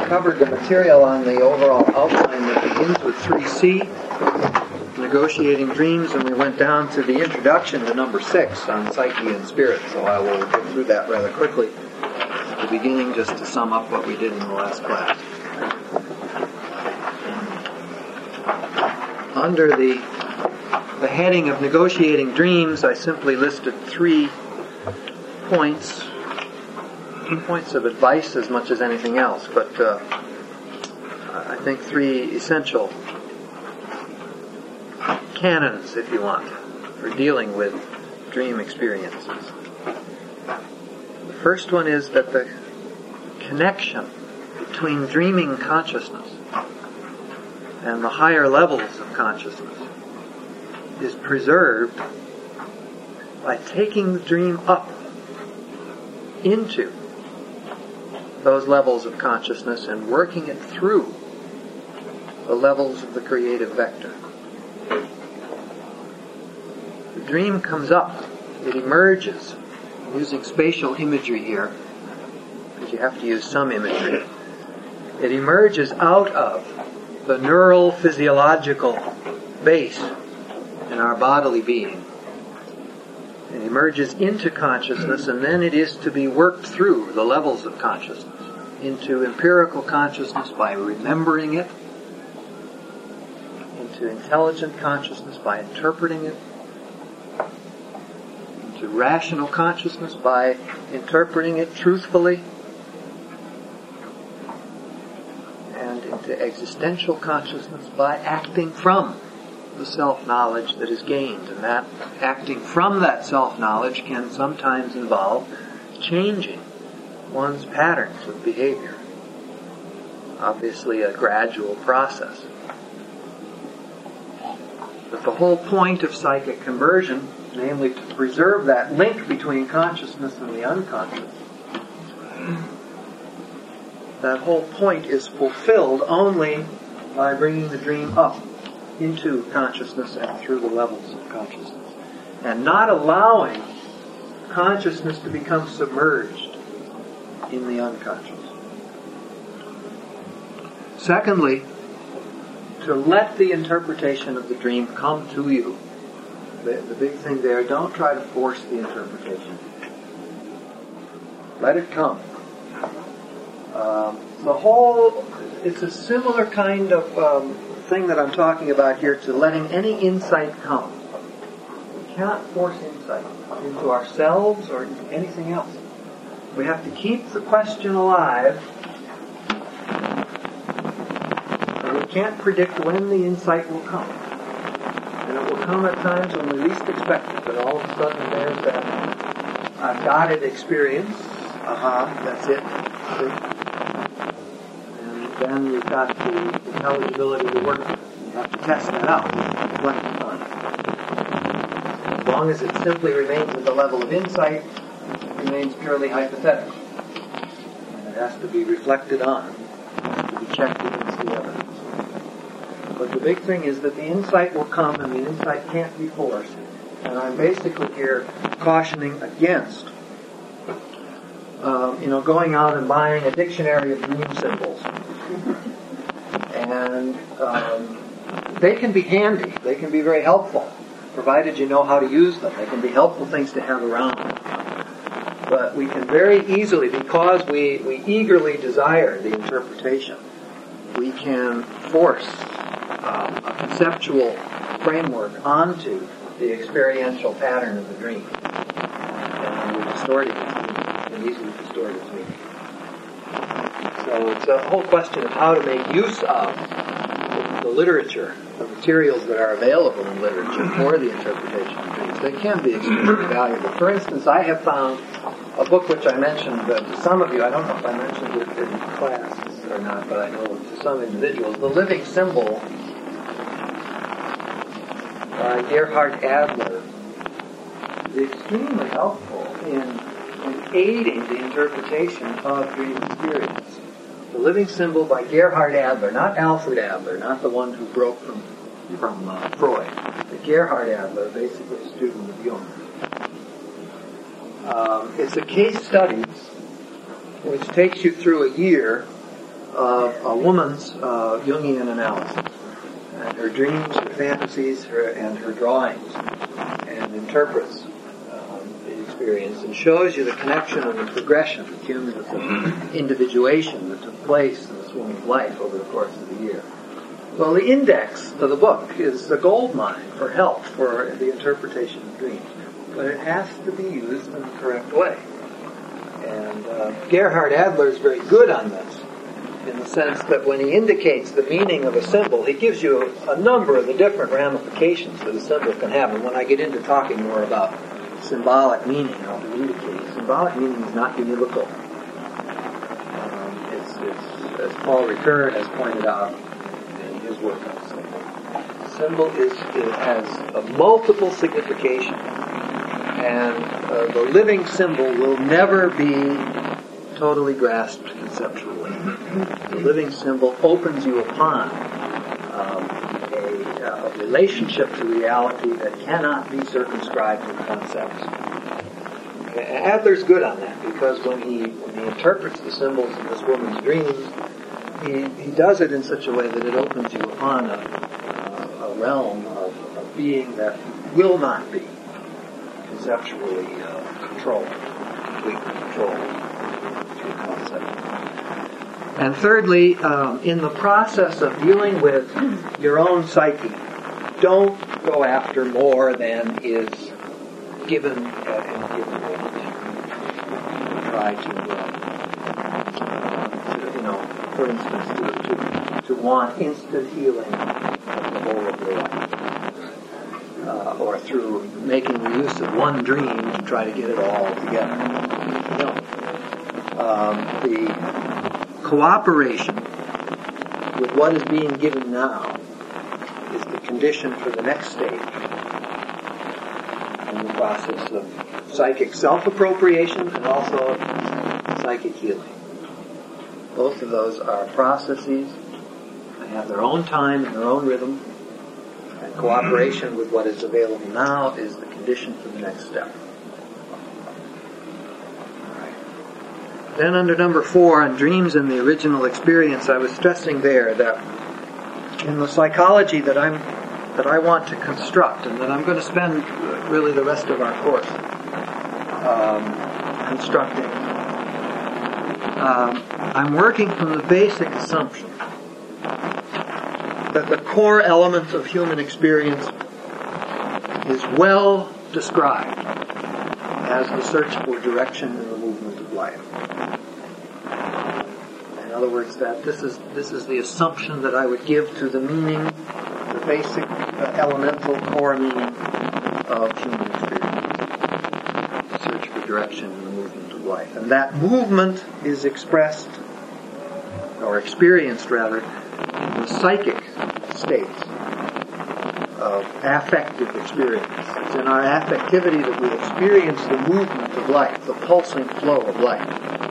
covered the material on the overall outline that begins with 3C, negotiating dreams, and we went down to the introduction to number 6 on psyche and spirit. So I will get through that rather quickly at the beginning just to sum up what we did in the last class. Under the heading of negotiating dreams, I simply listed 3 points of advice as much as anything else, but I think 3 essential canons, if you want, for dealing with dream experiences. The first one is that the connection between dreaming consciousness and the higher levels of consciousness is preserved by taking the dream up into those levels of consciousness and working it through the levels of the creative vector. The dream comes up, it emerges, I'm using spatial imagery here, because you have to use some imagery. It emerges out of the neural physiological base in our bodily being. It emerges into consciousness, and then it is to be worked through the levels of consciousness into empirical consciousness by remembering it, into intelligent consciousness by interpreting it, into rational consciousness by interpreting it truthfully, and into existential consciousness by acting from the self-knowledge that is gained. And that acting from that self-knowledge can sometimes involve changing one's patterns of behavior. Obviously a gradual process. But the whole point of psychic conversion, namely to preserve that link between consciousness and the unconscious, that whole point is fulfilled only by bringing the dream up into consciousness and through the levels of consciousness, and not allowing consciousness to become submerged in the unconscious. Secondly, to let the interpretation of the dream come to you. The big thing there, don't try to force the interpretation. Let it come. It's a similar kind of thing that I'm talking about here to letting any insight come. We cannot force insight into ourselves or into anything else. We have to keep the question alive. And we can't predict when the insight will come. And it will come at times when we least expect it, but all of a sudden there's that I've got it experience. That's it. And then you've got the intelligibility to work with. You have to test that out. Reflect on it. As long as it simply remains at the level of insight, it remains purely hypothetical. And it has to be reflected on. It has to be checked against the evidence. But the big thing is that the insight will come, and the insight can't be forced. And I'm basically here cautioning against going out and buying a dictionary of dream symbols. And they can be handy. They can be very helpful, provided you know how to use them. They can be helpful things to have around. But we can very easily, because we eagerly desire the interpretation, we can force a conceptual framework onto the experiential pattern of the dream. And we distort it. And easily distort its meaning. So it's a whole question of how to make use of the literature, the materials that are available in literature for the interpretation of dreams. They can be extremely valuable. For instance, I have found a book which I mentioned to some of you. I don't know if I mentioned it in class or not, but I know to some individuals. The Living Symbol by Gerhard Adler is extremely helpful in aiding the interpretation of dream experience. The Living Symbol by Gerhard Adler, not Alfred Adler, not the one who broke from Freud, but Gerhard Adler, basically a student of Jung. It's a case study which takes you through a year of a woman's Jungian analysis, and her dreams, her fantasies, and her drawings, and interprets the experience and shows you the connection and the progression, the cumulative individuation that took place in this woman's life over the course of the year. Well, the index of the book is a gold mine for help for the interpretation of dreams, but it has to be used in the correct way. And Gerhard Adler is very good on this, in the sense that when he indicates the meaning of a symbol, he gives you a number of the different ramifications that a symbol can have. And when I get into talking more about symbolic meaning, I'll indicate symbolic meaning is not univocal. It's as Paul Ricoeur has pointed out in his work on symbol. Symbol has a multiple signification, and the living symbol will never be totally grasped conceptually. The living symbol opens you upon a relationship to reality that cannot be circumscribed in concepts. Adler's good on that, because when he interprets the symbols in this woman's dreams, he does it in such a way that it opens you upon a realm of being that will not be conceptually completely controlled through concept. And thirdly, in the process of dealing with your own psyche, don't go after more than is given at any given moment. Try to, for instance, to want instant healing of the whole of your life, or through making use of one dream to try to get it all together. The cooperation with what is being given now is the condition for the next stage in the process of psychic self-appropriation and also psychic healing. Both of those are processes. They have their own time and their own rhythm, and cooperation with what is available now is the condition for the next step. Then under number 4, on dreams and the original experience, I was stressing there that in the psychology that I want to construct, and that I'm going to spend really the rest of our course constructing, I'm working from the basic assumption that the core element of human experience is well described as the search for direction in the movement of life. In other words, that this is the assumption that I would give to the meaning, the basic elemental core meaning of human experience. The search for direction in the movement of life. And that movement is expressed, or experienced rather, in the psychic states of affective experience. It's in our affectivity that we experience the movement of life, the pulsing flow of life.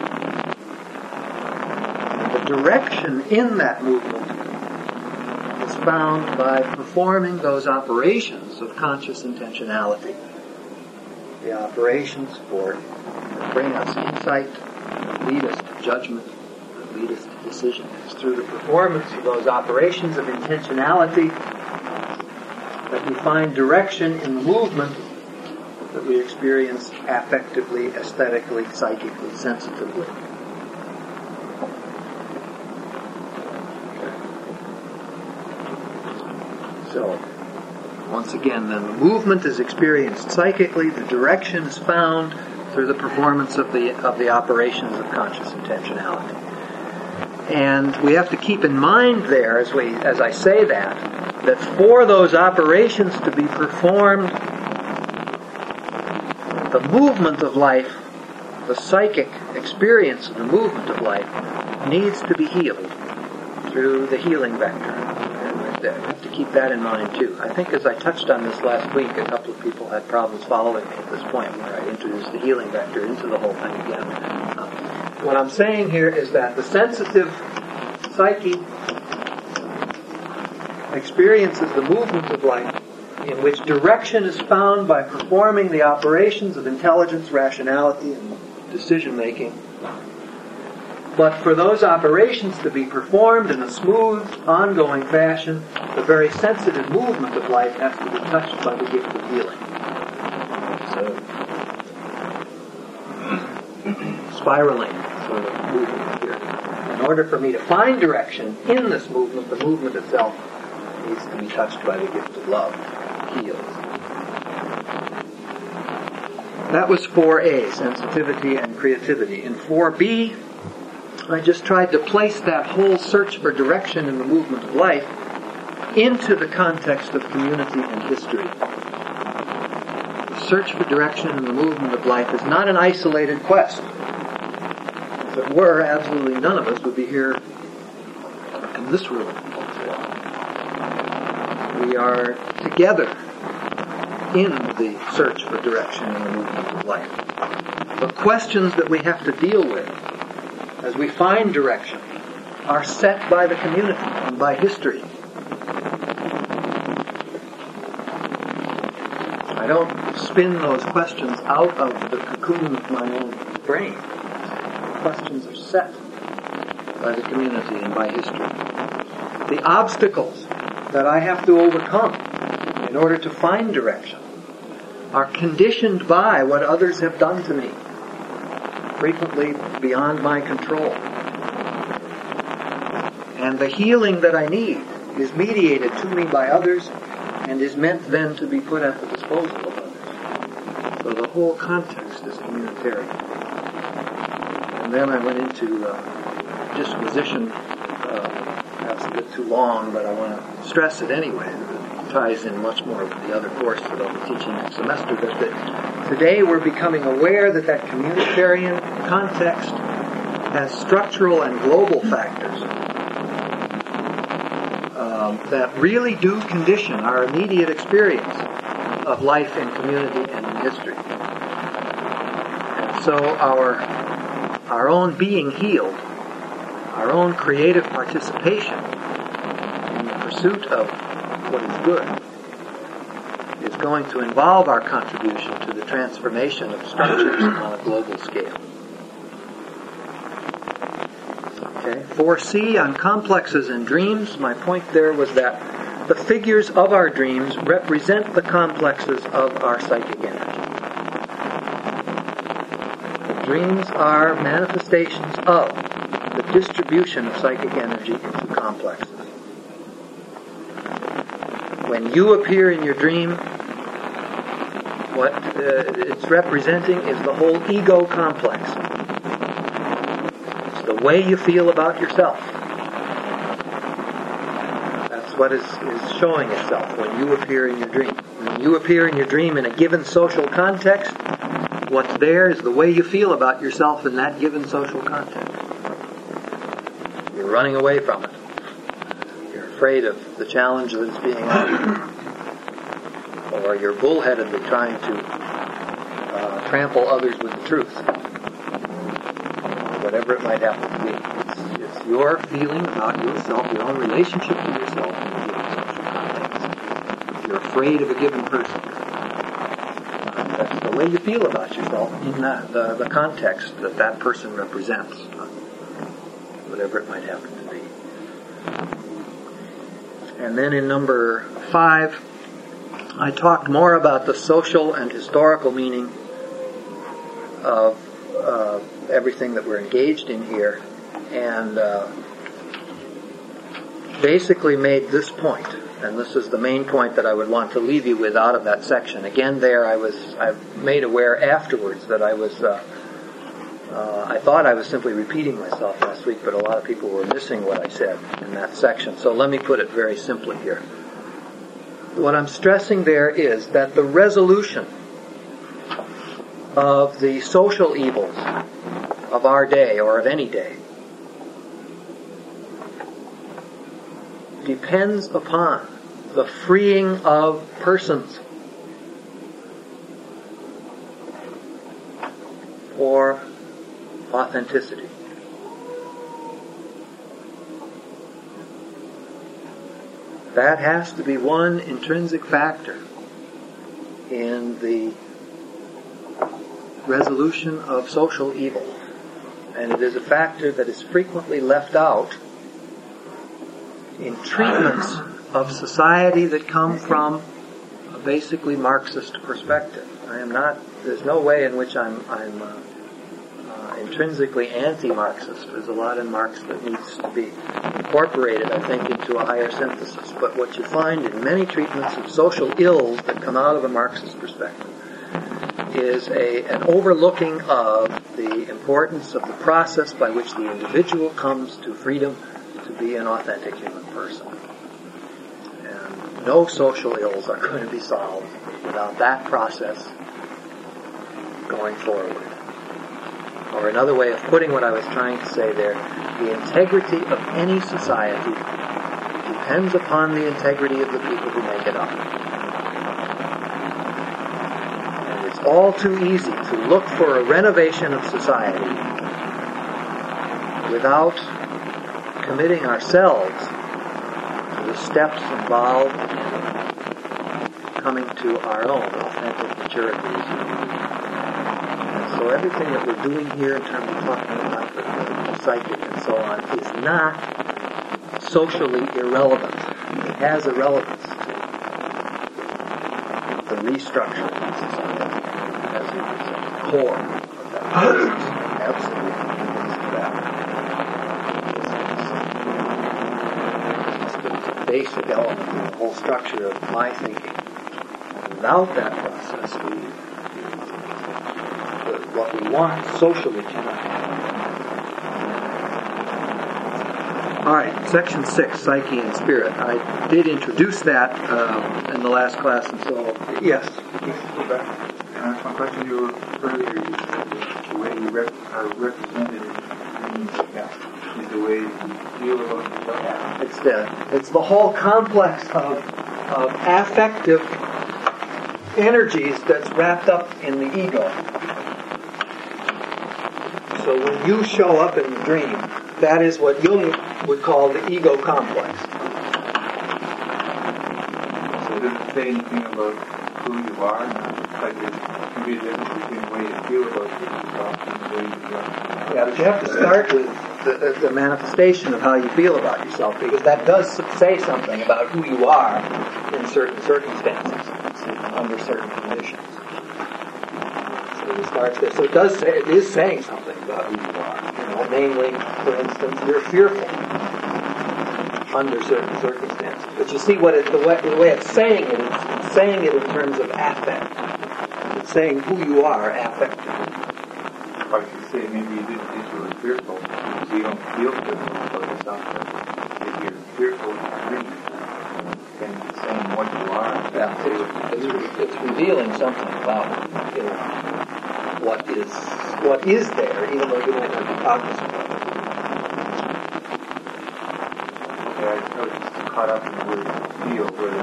And the direction in that movement is found by performing those operations of conscious intentionality. The operations that bring us insight, that lead us to judgment, that lead us to decision. It's through the performance of those operations of intentionality that we find direction in the movement that we experience affectively, aesthetically, psychically, sensitively. So, once again, then the movement is experienced psychically, the direction is found through the performance of the operations of conscious intentionality. And we have to keep in mind there, as I say that for those operations to be performed, the movement of life, the psychic experience of the movement of life, needs to be healed through the healing vector. And we have to keep that in mind too. I think as I touched on this last week, a couple of people had problems following me at this point where I introduced the healing vector into the whole thing again. What I'm saying here is that the sensitive psyche experiences the movement of life in which direction is found by performing the operations of intelligence, rationality, and decision-making. But for those operations to be performed in a smooth, ongoing fashion, the very sensitive movement of life has to be touched by the gift of healing. So, spiraling sort of movement here. In order for me to find direction in this movement, the movement itself needs to be touched by the gift of love, healed. That was 4A, sensitivity and creativity. In 4B, I just tried to place that whole search for direction in the movement of life into the context of community and history. The search for direction in the movement of life is not an isolated quest. If it were, absolutely none of us would be here in this room. We are together in the search for direction in the movement of life. The questions that we have to deal with as we find direction are set by the community and by history. I don't spin those questions out of the cocoon of my own brain. The questions are set by the community and by history. The obstacles that I have to overcome in order to find direction are conditioned by what others have done to me, frequently beyond my control. And the healing that I need is mediated to me by others and is meant then to be put at the disposal of others. So the whole context is communitarian. And then I went into disposition. That's a bit too long, but I want to stress it anyway. It ties in much more with the other course that I'll be teaching next semester. But that today we're becoming aware that that communitarian context has structural and global factors that really do condition our immediate experience of life in community and in history. And so our own being healed, our own creative participation in the pursuit of what is good is going to involve our contribution to the transformation of structures on a global scale. Okay, 4C on complexes and dreams. My point there was that the figures of our dreams represent the complexes of our psychic energy. The dreams are manifestations of the distribution of psychic energy into complexes. When you appear in your dream, what it's representing is the whole ego complex. It's the way you feel about yourself. That's what is showing itself when you appear in your dream. When you appear in your dream in a given social context, what's there is the way you feel about yourself in that given social context. You're running away from it. You're afraid of the challenge that is being offered. Or you're bullheadedly trying to trample others with the truth. Whatever it might happen to be. It's your feeling about yourself, your own relationship to yourself in a given social context. You're afraid of a given person. That's the way you feel about yourself in the context that that person represents. Whatever it might happen to be. And then in number 5, I talked more about the social and historical meaning of everything that we're engaged in here, and basically made this point, and this is the main point that I would want to leave you with out of that section. Again, there I made aware afterwards that I thought I was simply repeating myself last week, but a lot of people were missing what I said in that section. So let me put it very simply here. What I'm stressing there is that the resolution of the social evils of our day, or of any day, depends upon the freeing of persons for authenticity. That has to be one intrinsic factor in the resolution of social evil And it is a factor that is frequently left out in treatments of society that come from a basically Marxist perspective. There's no way in which I'm intrinsically anti-Marxist. There's a lot in Marx that needs to be incorporated, I think, into a higher synthesis. But what you find in many treatments of social ills that come out of a Marxist perspective is an overlooking of the importance of the process by which the individual comes to freedom to be an authentic human person. And no social ills are going to be solved without that process going forward. Or another way of putting what I was trying to say there, the integrity of any society depends upon the integrity of the people who make it up. And it's all too easy to look for a renovation of society without committing ourselves to the steps involved in coming to our own authentic maturity. So everything that we're doing here in terms of talking about the psychic and so on is not socially irrelevant. It has a relevance to the restructuring of society as a core of that process. Absolutely. It's a basic element in the whole structure of my thinking. And without that process, what we want socially cannot happen. All right, section 6, psyche and spirit. I did introduce that in the last class, and so yes. Go back. Can I ask one question? You were earlier, you said the way you are represented in dreams is the way you feel about yourself. It's the whole complex of affective energies that's wrapped up in the ego. So when you show up in the dream, that is what Jung would call the ego complex. So it doesn't say anything about who you are, like there can be a difference between the way you feel about yourself and the way you are. Yeah, but you have to start with the manifestation of how you feel about yourself, because that does say something about who you are in certain circumstances, under certain conditions. It starts there. So it is saying something about who you are. Namely, for instance, you're fearful under certain circumstances. But you see the way it's saying it, it's saying it in terms of affect. It's saying who you are affectively. I could say maybe you didn't think you were fearful because you don't feel fearful about yourself. But if you're fearful in your dream, then it's saying what you are. Yeah, it's revealing something about what is there, even though you don't have to be cognizant of it. Yeah, I was just caught up in the word feel, whether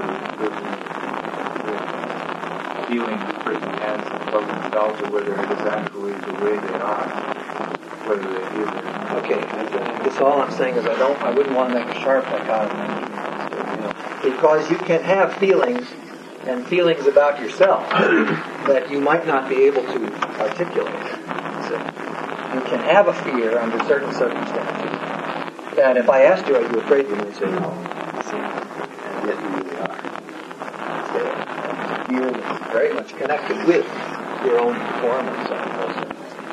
the feeling the person has about themselves or whether it is actually the way they are, whether they feel it. Okay, I guess all I'm saying is I wouldn't want to make a sharp dichotomy. Because you can have feelings and feelings about yourself that you might not be able to articulate. So you can have a fear under certain circumstances. And if I asked you, are you afraid? You would say no. And yet you really are. So fear is very much connected with your own performance on those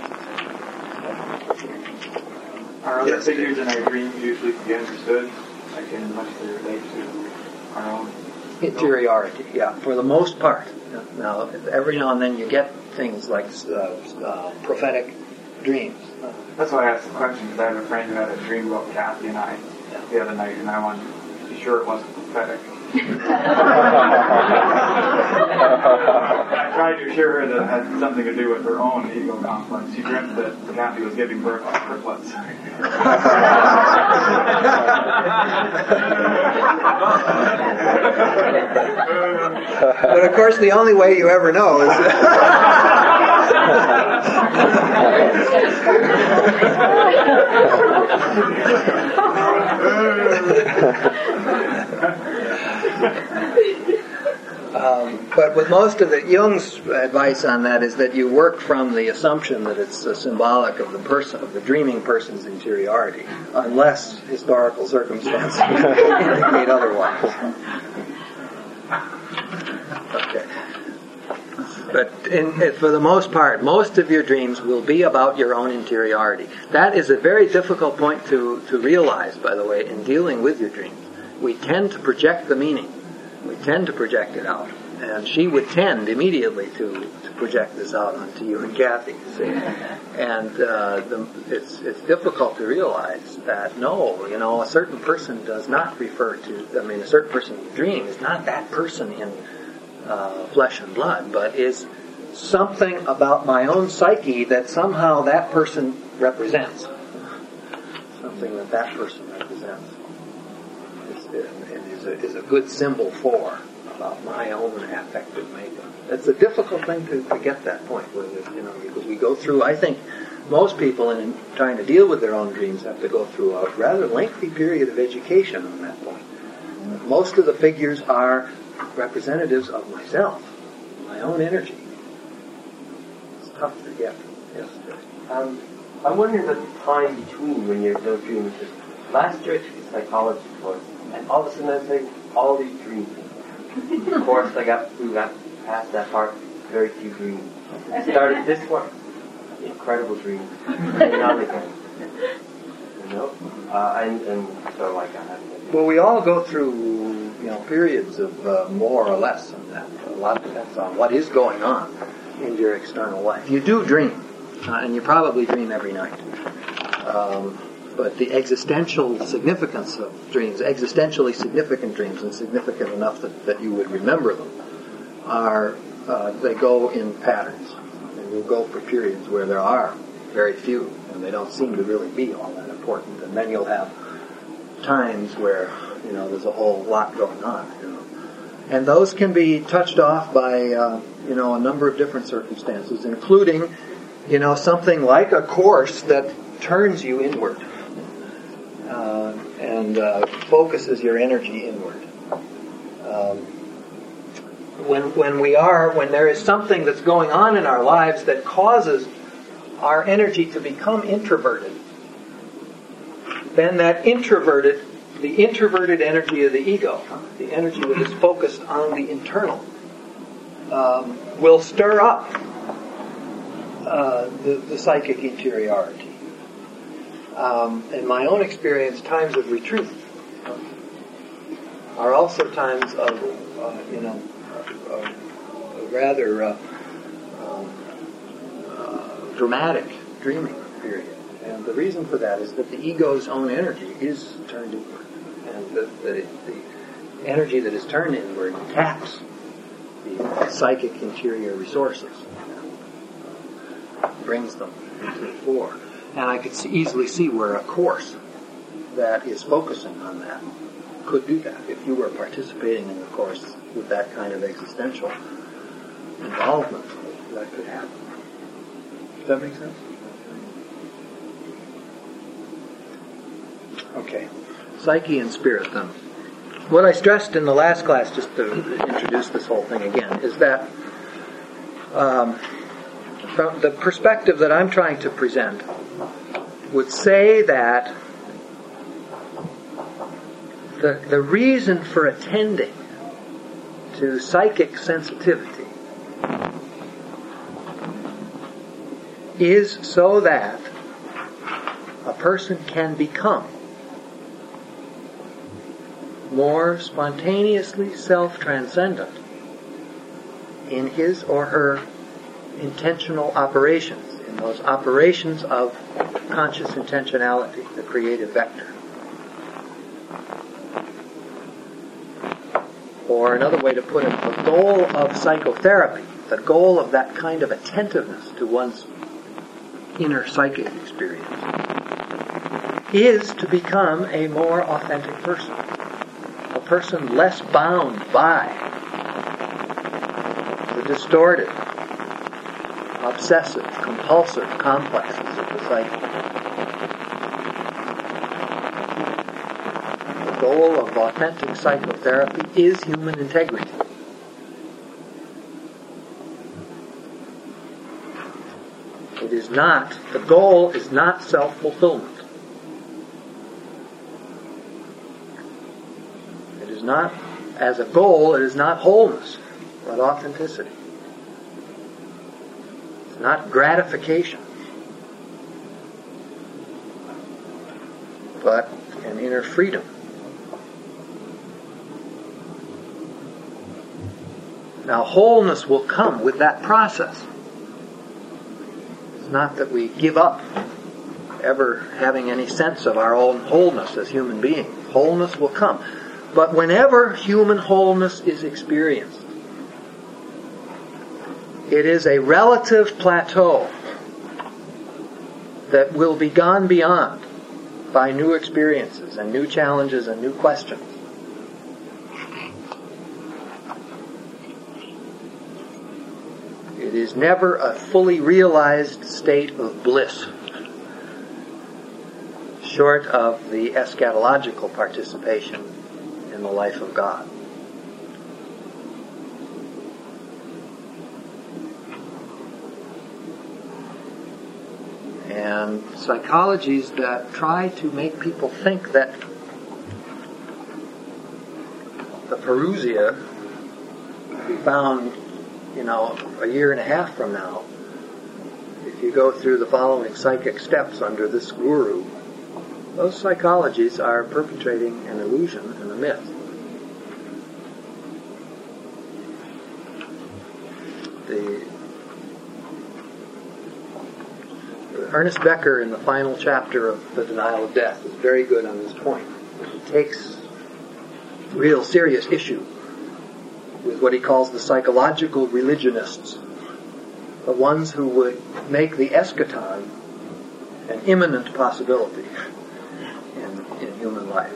things. Are other figures in our dreams usually to be understood? Like in much they relate to our own interiority, yeah, for the most part. Now, every now and then you get things like prophetic dreams. That's why I asked the question, because I have a friend who had a dream about Kathy and I the other night, and I wanted to be sure it wasn't prophetic. I tried to assure her that it had something to do with her own ego complex. She dreamt that Kathy was giving birth to triplets. But of course, the only way you ever know is But with most of Jung's advice on that is that you work from the assumption that it's symbolic of the dreaming person's interiority, unless historical circumstances indicate otherwise. Okay. But for the most part, most of your dreams will be about your own interiority. That is a very difficult point to realize, by the way, in dealing with your dreams. We tend to project the meaning. We tend to project it out. And she would tend immediately to project this out onto you and Kathy. See? And it's difficult to realize that, a certain person does not refer to, a certain person in the dream is not that person in flesh and blood, but is something about my own psyche that somehow that person represents. Something that person represents. Is a good symbol for about my own affective makeup. It's a difficult thing to get that point, because we go through, I think most people in trying to deal with their own dreams have to go through a rather lengthy period of education on that point. Most of the figures are representatives of myself, my own energy. It's tough to get. Yes. I'm wondering about the time between when you're those dreams. Last year I took a psychology course, and all of a sudden I was saying all these dreams. Of course, we got past that part. Very few dreams. I started this one, incredible dreams, and now they go. And so like I had. Well, we all go through periods of more or less on that. A lot depends on what is going on in your external life. You do dream, and you probably dream every night. But the existential significance of dreams, existentially significant dreams, and significant enough that you would remember them, they go in patterns. And you go for periods where there are very few, and they don't seem to really be all that important. And then you'll have times where, there's a whole lot going on. And those can be touched off by, a number of different circumstances, including, something like a course that turns you inward. And focuses your energy inward. When there is something that's going on in our lives that causes our energy to become introverted, then the introverted energy of the ego, the energy that is focused on the internal, will stir up the psychic interiority. In my own experience, times of retreat are also times of, rather dramatic dreaming period. And the reason for that is that the ego's own energy is turned inward. And the energy that is turned inward taps the psychic interior resources, brings them into the fore. And I could easily see where a course that is focusing on that could do that. If you were participating in a course with that kind of existential involvement, that could happen. Does that make sense? Okay. Psyche and spirit, then. What I stressed in the last class, just to introduce this whole thing again, is that from the perspective that I'm trying to present would say that the reason for attending to psychic sensitivity is so that a person can become more spontaneously self-transcendent in his or her intentional operations, in those operations of conscious intentionality, the creative vector. Or another way to put it, the goal of psychotherapy, the goal of that kind of attentiveness to one's inner psychic experience, is to become a more authentic person. A person less bound by the distorted, obsessive, compulsive complexes of the psyche. The goal of authentic psychotherapy is human integrity. the goal is not self-fulfillment. It is not, as a goal, it is not wholeness, but authenticity. It's not gratification, but an inner freedom. Now, wholeness will come with that process. It's not that we give up ever having any sense of our own wholeness as human beings. Wholeness will come. But whenever human wholeness is experienced, it is a relative plateau that will be gone beyond by new experiences and new challenges and new questions. It is never a fully realized state of bliss, short of the eschatological participation in the life of God. And psychologies that try to make people think that the parousia will be found, a year and a half from now, if you go through the following psychic steps under this guru, those psychologies are perpetrating an illusion and a myth. Ernest Becker, in the final chapter of The Denial of Death, is very good on this point. He takes real serious issue with what he calls the psychological religionists, the ones who would make the eschaton an imminent possibility in human life.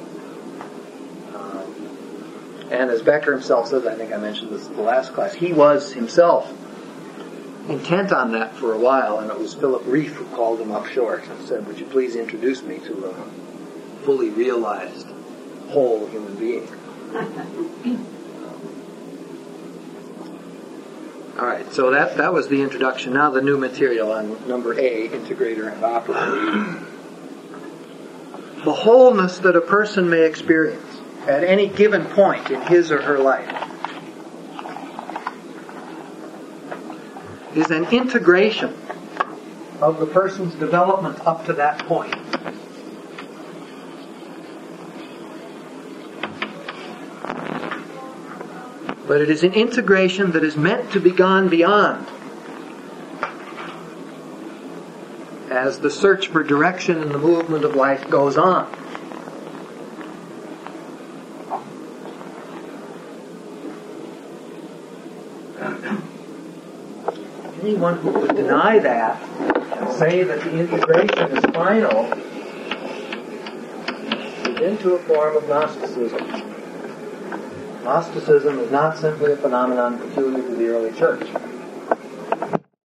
And as Becker himself says, I think I mentioned this in the last class, he was himself intent on that for a while, and it was Philip Reef who called him up short and said, "Would you please introduce me to a fully realized whole human being?" All right, so that was the introduction. Now the new material on number A, integrator and operator. The wholeness that a person may experience at any given point in his or her life is an integration of the person's development up to that point. But it is an integration that is meant to be gone beyond as the search for direction in the movement of life goes on. Anyone who would deny that and say that the integration is final is into a form of Gnosticism. Gnosticism is not simply a phenomenon peculiar to the early church.